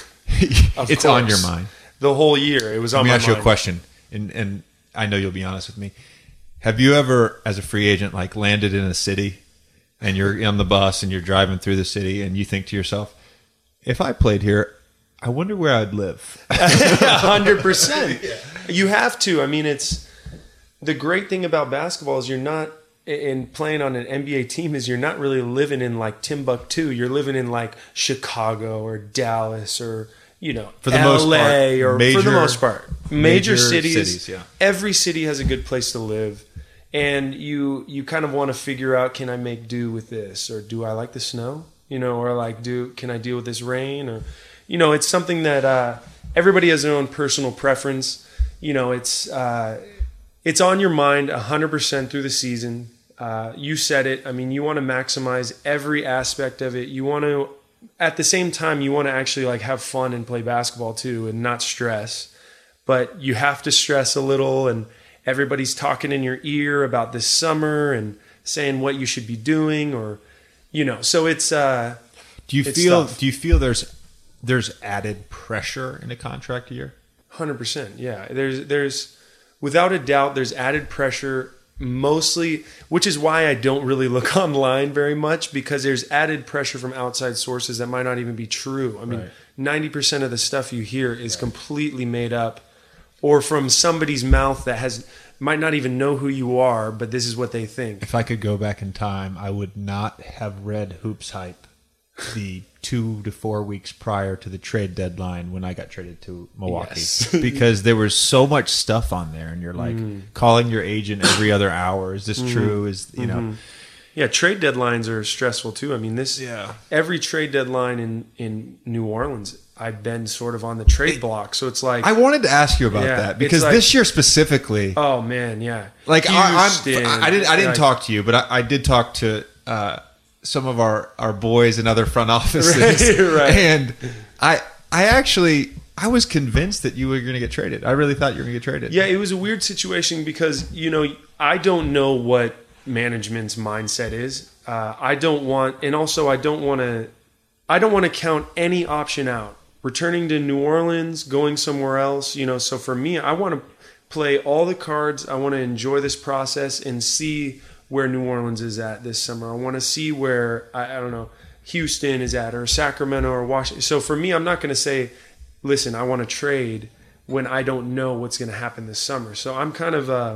it's on your mind. The whole year, it was on my mind. Let me ask you a question, and, and I know you'll be honest with me. Have you ever, as a free agent, like landed in a city, and you're on the bus and you're driving through the city, and you think to yourself, if I played here, I wonder where I'd live? one hundred percent. You have to. I mean, it's the great thing about basketball is you're not, in playing on an N B A team, is you're not really living in like Timbuktu. You're living in like Chicago or Dallas or, you know, for the L A most part, or major, for the most part, major, major cities. cities yeah. Every city has a good place to live. And you you kind of want to figure out, can I make do with this? Or do I like the snow? You know, or like, do can I deal with this rain? Or, you know, it's something that uh, everybody has their own personal preference. You know, it's uh, it's on your mind one hundred percent through the season. Uh, you said it. I mean, you want to maximize every aspect of it. You want to, at the same time, you want to actually like have fun and play basketball too and not stress. But you have to stress a little, and everybody's talking in your ear about this summer and saying what you should be doing, or, you know, so it's, uh, do you it's feel, tough. do you feel there's, there's added pressure in a contract year? one hundred percent. Yeah. There's, there's, without a doubt, there's added pressure, mostly, which is why I don't really look online very much, because there's added pressure from outside sources that might not even be true. I mean, Right. ninety percent of the stuff you hear is right. completely made up, or from somebody's mouth that has might not even know who you are, but this is what they think. If I could go back in time, I would not have read Hoops Hype the two to four weeks prior to the trade deadline when I got traded to Milwaukee. Yes. Because there was so much stuff on there, and you're like mm. calling your agent every other hour. Is this mm. true? Is you mm-hmm. know? Yeah, trade deadlines are stressful too. I mean, this yeah. every trade deadline in, in New Orleans, I've been sort of on the trade block. So it's like, I wanted to ask you about yeah, that because like, this year specifically. Oh man, yeah. Like I, Houston, I'm, I didn't I didn't like, talk to you, but I, I did talk to uh, some of our, our boys in other front offices, right, right. and I I actually I was convinced that you were going to get traded. I really thought you were going to get traded. Yeah, it was a weird situation because you know I don't know what management's mindset is. Uh, I don't want, and also I don't want to. I don't want to count any option out. Returning to New Orleans, going somewhere else, you know. So for me, I want to play all the cards. I want to enjoy this process and see where New Orleans is at this summer. I want to see where I, I don't know Houston is at, or Sacramento, or Washington. So for me, I'm not going to say, listen, I want to trade when I don't know what's going to happen this summer. So I'm kind of, uh,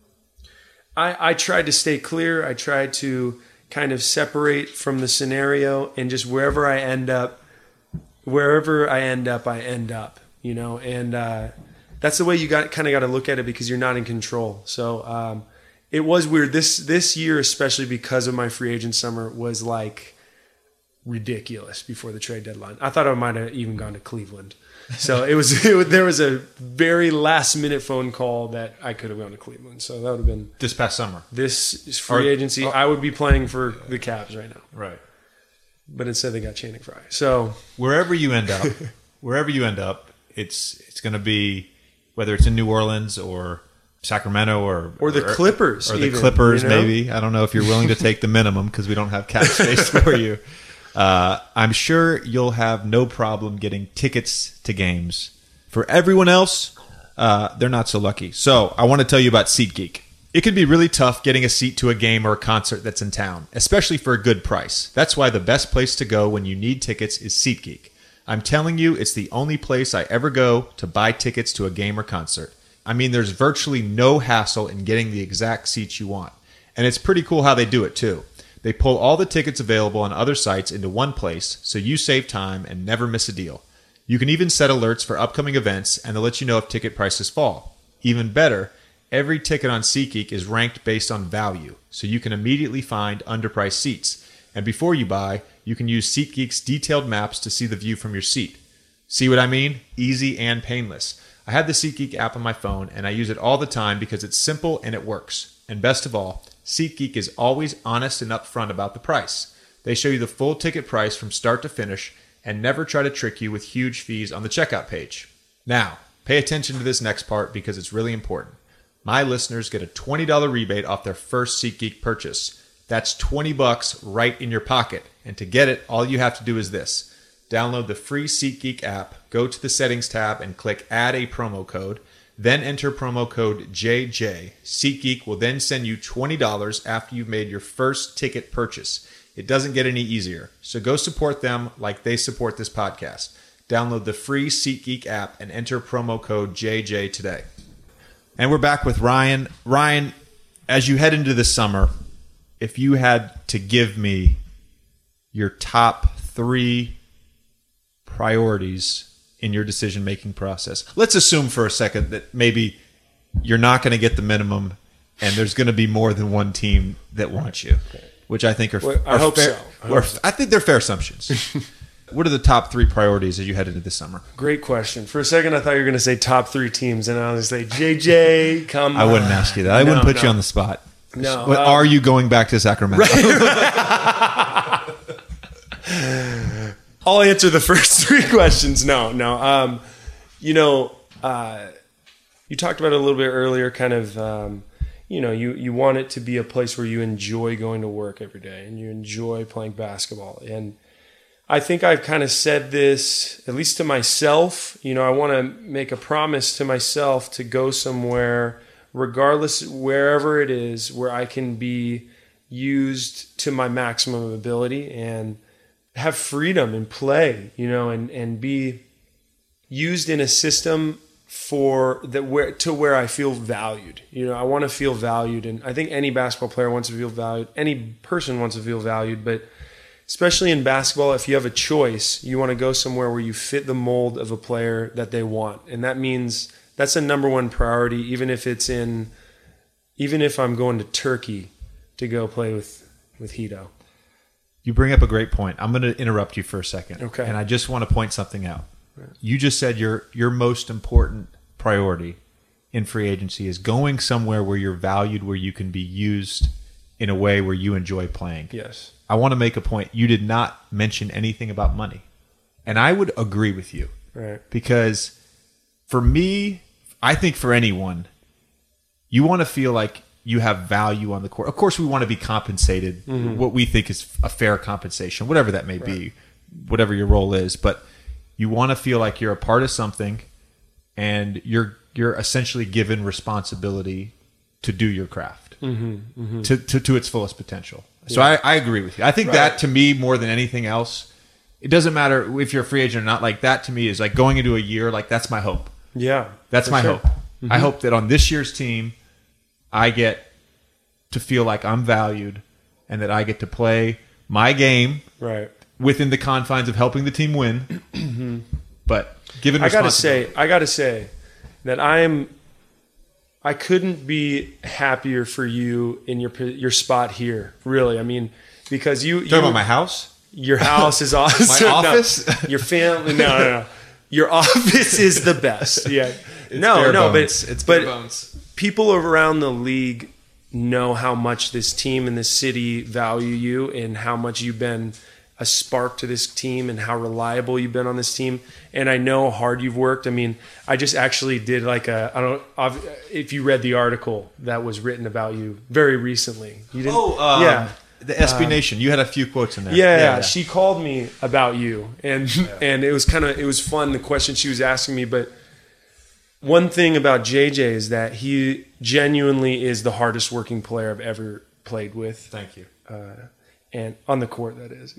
I I tried to stay clear. I tried to kind of separate from the scenario, and just wherever I end up. Wherever I end up, I end up, you know, and uh, that's the way you got kind of got to look at it because you're not in control. So um, it was weird. This this year, especially because of my free agent summer, was like ridiculous before the trade deadline. I thought I might have even gone to Cleveland. So it was, it was there was a very last minute phone call that I could have gone to Cleveland. So that would have been this past summer. This is free or, agency. Oh, I would be playing for the Cavs right now. Right. But instead they got Channing Frye. So wherever you end up, wherever you end up, it's it's going to be, whether it's in New Orleans or Sacramento or or the or, Clippers or the even, Clippers you know? Maybe. I don't know if you're willing to take the minimum because we don't have cap space for you. Uh, I'm sure you'll have no problem getting tickets to games. For everyone else, uh, they're not so lucky. So I want to tell you about SeatGeek. It can be really tough getting a seat to a game or a concert that's in town, especially for a good price. That's why the best place to go when you need tickets is SeatGeek. I'm telling you, it's the only place I ever go to buy tickets to a game or concert. I mean, there's virtually no hassle in getting the exact seats you want. And it's pretty cool how they do it, too. They pull all the tickets available on other sites into one place, so you save time and never miss a deal. You can even set alerts for upcoming events, and they'll let you know if ticket prices fall. Even better, every ticket on SeatGeek is ranked based on value, so you can immediately find underpriced seats. And before you buy, you can use SeatGeek's detailed maps to see the view from your seat. See what I mean? Easy and painless. I have the SeatGeek app on my phone, and I use it all the time because it's simple and it works. And best of all, SeatGeek is always honest and upfront about the price. They show you the full ticket price from start to finish and never try to trick you with huge fees on the checkout page. Now, pay attention to this next part because it's really important. My listeners get a twenty dollars rebate off their first SeatGeek purchase. That's twenty bucks right in your pocket. And to get it, all you have to do is this. Download the free SeatGeek app, go to the settings tab and click add a promo code, then enter promo code J J. SeatGeek will then send you twenty dollars after you've made your first ticket purchase. It doesn't get any easier. So go support them like they support this podcast. Download the free SeatGeek app and enter promo code J J today. And we're back with Ryan. Ryan, as you head into the summer, if you had to give me your top three priorities in your decision-making process, let's assume for a second that maybe you're not going to get the minimum and there's going to be more than one team that wants you, which I think are, well, I are hope fair. so. I, or, hope so. I think they're fair assumptions. What are the top three priorities as you head into this summer? Great question. For a second, I thought you were going to say top three teams, and I was going to say, J J, come I on. wouldn't ask you that. I No, wouldn't put no. you on the spot. No. But uh, are you going back to Sacramento? I'll answer the first three questions. No, no. Um, you know, uh, you talked about it a little bit earlier, kind of, um, you know, you, you want it to be a place where you enjoy going to work every day and you enjoy playing basketball. And I think I've kind of said this, at least to myself, you know, I want to make a promise to myself to go somewhere, regardless, wherever it is, where I can be used to my maximum ability and have freedom and play, you know, and, and be used in a system for that where to where I feel valued. You know, I want to feel valued, and I think any basketball player wants to feel valued. Any person wants to feel valued, but especially in basketball, if you have a choice, you want to go somewhere where you fit the mold of a player that they want. And that means that's a number one priority, even if it's in, even if I'm going to Turkey to go play with, with Hito. You bring up a great point. I'm going to interrupt you for a second. Okay. And I just want to point something out. You just said your your most important priority in free agency is going somewhere where you're valued, where you can be used in a way where you enjoy playing. Yes. I want to make a point. You did not mention anything about money. And I would agree with you. Right. Because for me, I think for anyone, you want to feel like you have value on the court. Of course, we want to be compensated, mm-hmm. what we think is a fair compensation, whatever that may right. be, whatever your role is. But you want to feel like you're a part of something and you're you're essentially given responsibility to do your craft mm-hmm. Mm-hmm. To, to, to its fullest potential. So yeah. I, I agree with you. I think right. that to me, more than anything else, it doesn't matter if you're a free agent or not. Like that to me is like going into a year, like that's my hope. Yeah. That's my sure. hope. Mm-hmm. I hope that on this year's team, I get to feel like I'm valued and that I get to play my game right. within the confines of helping the team win. mm-hmm. But given I gotta say, I gotta say that I'm. I couldn't be happier for you in your your spot here. Really, I mean, because you. Talking about my house. Your house is awesome. My office. No, your family. No, no, no. Your office is the best. Yeah. It's no, bare no, bones. but it's but bare bones. People around the league know how much this team and this city value you, and how much you've been a spark to this team, and how reliable you've been on this team. And I know how hard you've worked. I mean, I just actually did like a, I don't know if you read the article that was written about you very recently. You didn't? Oh, um, yeah. The S B um, Nation. You had a few quotes in there. Yeah, yeah, yeah. yeah. She called me about you, and yeah. and it was kind of, it was fun, the question she was asking me. But one thing about J J is that he genuinely is the hardest working player I've ever played with. Thank you. Uh, and on the court, that is.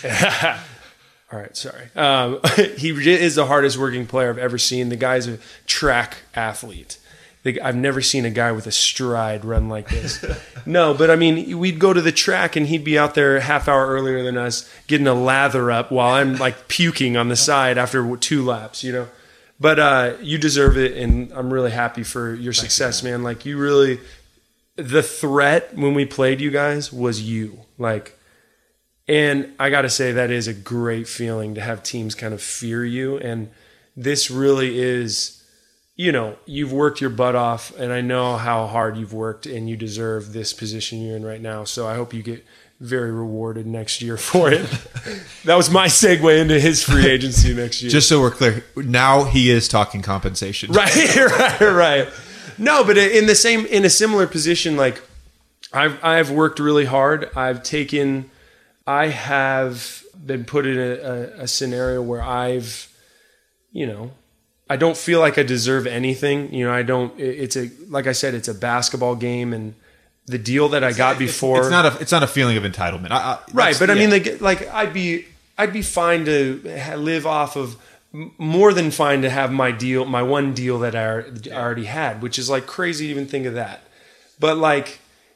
All right, sorry. Um, he is the hardest working player I've ever seen. The guy's a track athlete. I've never seen a guy with a stride run like this. No, but I mean, we'd go to the track and he'd be out there a half hour earlier than us, getting a lather up while I'm like puking on the side after two laps, you know. But uh, you deserve it, and I'm really happy for your Thank success, you, man. man. Like, you really, the threat when we played you guys was you. Like, and I got to say, that is a great feeling to have teams kind of fear you. And this really is, you know, you've worked your butt off, and I know how hard you've worked, and you deserve this position you're in right now. So I hope you get very rewarded next year for it. That was my segue into his free agency next year. Just so we're clear, now he is talking compensation. Right, right, right. No, but in the same, in a similar position, like, I've I've worked really hard. I've taken, I have been put in a, a, a scenario where I've, you know, I don't feel like I deserve anything. You know, I don't. It's a like I said, it's a basketball game, and the deal that I got before. It's, it's not a. It's not a feeling of entitlement. I, I, right, but I yeah. mean, like, like I'd be I'd be fine to ha- live off of. More than fine to have my deal, my one deal that I already had, which is like crazy to even think of that. But like,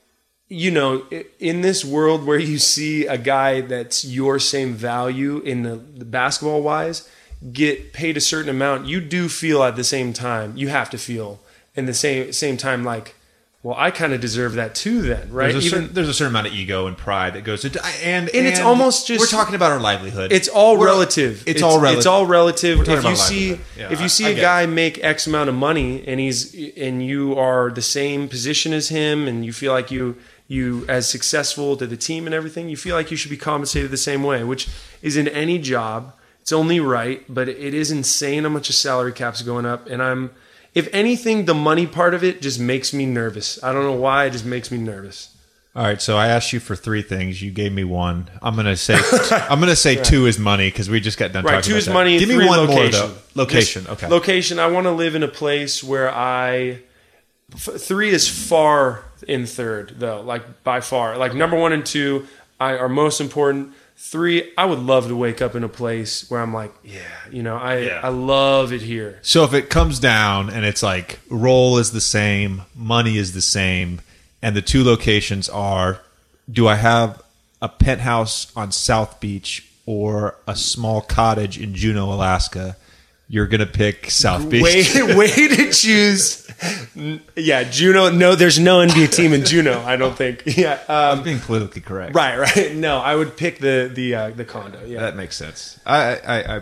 you know, in this world where you see a guy that's your same value in the, the basketball wise get paid a certain amount, you do feel at the same time, you have to feel in the same same time like, well, I kind of deserve that too then, right? There's a, Even, certain, there's a certain amount of ego and pride that goes into and, and And it's almost just- we're talking about our livelihood. It's all We're- relative. It's, all relative. It's all relative. We're talking If you about see, livelihood. Yeah, if you I- see I a get guy it. make X amount of money and he's and you are the same position as him, and you feel like you you as successful to the team and everything, you feel like you should be compensated the same way, which is in any job. It's only right, but it is insane how much a salary cap's going up, and I'm. If anything, the money part of it just makes me nervous. I don't know why, it just makes me nervous. All right, so I asked you for three things. You gave me one. I'm gonna say I'm gonna say right. two is money because we just got done right, talking two about is that. money. Give me three, one location. more though. Location. Just okay. Location. I want to live in a place where I. F- three is far in third though, like by far. Like number one and two I, are most important. Three, I would love to wake up in a place where I'm like, yeah, you know, I Yeah. I love it here. So if it comes down and it's like role is the same, money is the same, and the two locations are, do I have a penthouse on South Beach or a small cottage in Juneau, Alaska? You're going to pick South Beach. Way, way to choose. Yeah, Juneau. No, there's no N B A team in Juneau, I don't think. Yeah. Um, I'm being politically correct. right, right. No, I would pick the the uh, the condo. Yeah. That makes sense. I, I, I,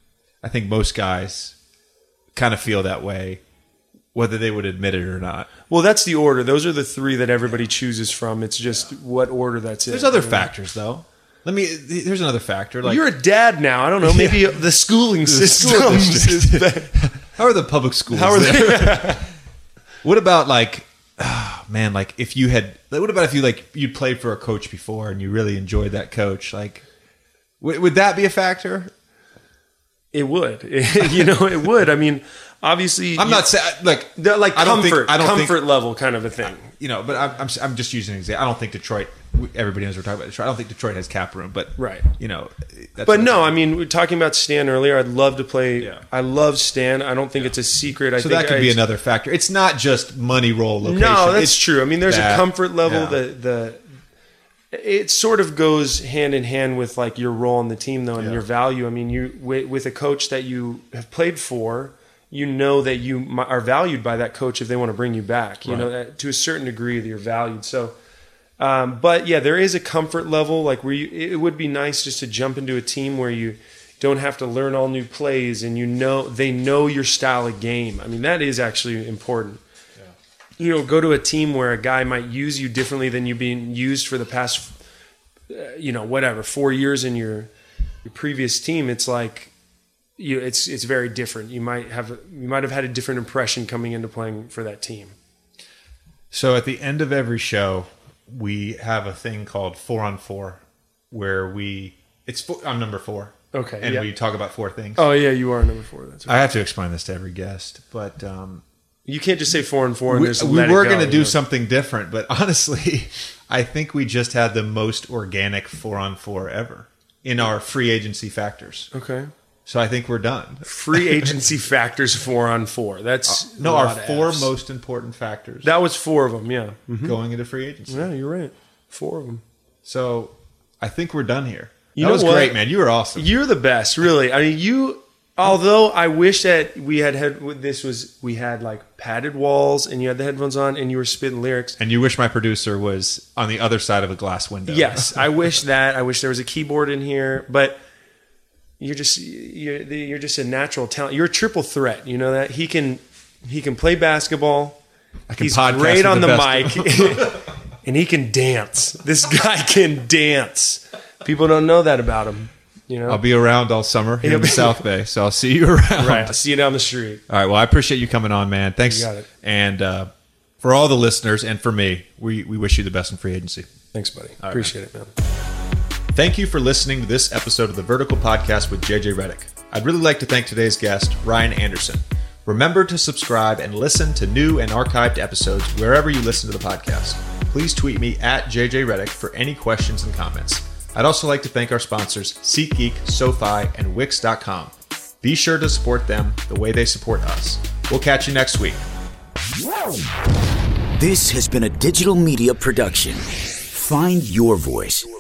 I think most guys kind of feel that way, whether they would admit it or not. Well, that's the order. Those are the three that everybody chooses from. It's just what order that's in. There's other you know? factors, though. Let me. Here's another factor. Like, You're a dad now. I don't know. Maybe the schooling system. school is better. how are the public schools? How are there? they? What about like, oh, man? Like, if you had, like, what about if you like you played for a coach before and you really enjoyed that coach? Like, w- would that be a factor? It would. You know, it would. I mean, obviously, I'm you- not saying like the, like I don't comfort, think I don't comfort think, level kind of a thing. you know, but I'm, I'm I'm just using an example. I don't think Detroit. Everybody knows we're talking about Detroit. I don't think Detroit has cap room, but Right. You know, that's But what no, I'm I mean, we were talking about Stan earlier. I'd love to play. Yeah. I love Stan. I don't think it's a secret. I so think that could be I- another factor. It's not just money, role, location. No, that's It's true. I mean, there's that, a comfort level. yeah. The the it sort of goes hand in hand with like your role on the team, though, and Yeah. your value. I mean, you with, with a coach that you have played for, you know that you mi- are valued by that coach if they want to bring you back. You Right. know that to a certain degree that you're valued. So. Um, but yeah, there is a comfort level. Like where you, it would be nice just to jump into a team where you don't have to learn all new plays, and you know they know your style of game. I mean, that is actually important. Yeah. You know, go to a team where a guy might use you differently than you've been used for the past, uh, you know, whatever four years in your your previous team. It's like you, it's it's very different. You might have you might have had a different impression coming into playing for that team. So at the end of every show, we have a thing called four on four, where we it's four, I'm number four. Okay, and yeah. we talk about four things. Oh yeah, you are number four. That's right. I have to explain this to every guest, but um, You can't just say four and four and we, just we let it were go, going to you do know? something different. But honestly, I think we just had the most organic four on four ever in our free agency factors. Okay. So I think we're done. Free agency factors four on four. That's No, a our lot of four Fs. most important factors That was four of them. Yeah. Mhm. going into free agency. Yeah, you're right. Four of them. So I think we're done here. You that know was what? great, man. You were awesome. You're the best, really. I mean, you. Although I wish that we had had this was we had like padded walls and you had the headphones on and you were spitting lyrics. And you wish my producer was on the other side of a glass window. Yes, I wish that. I wish there was a keyboard in here, but you're just you're you're just a natural talent. You're a triple threat. You know that he can he can play basketball. I can He's podcast great with on the, best of mic, and he can dance. This guy can dance. People don't know that about him. You know, I'll be around all summer here He'll in the be- South Bay, so I'll see you around. right. I'll see you down the street. All right. Well, I appreciate you coming on, man. Thanks. You got it. And uh, For all the listeners and for me, we, we wish you the best in free agency. Thanks, buddy. All Appreciate right, man. it, man. Thank you for listening to this episode of the Vertical Podcast with J J Redick. I'd really like to thank today's guest, Ryan Anderson. Remember to subscribe and listen to new and archived episodes wherever you listen to the podcast. Please tweet me at J J Redick for any questions and comments. I'd also like to thank our sponsors, SeatGeek, SoFi, and Wix dot com. Be sure to support them the way they support us. We'll catch you next week. This has been a digital media production. Find your voice.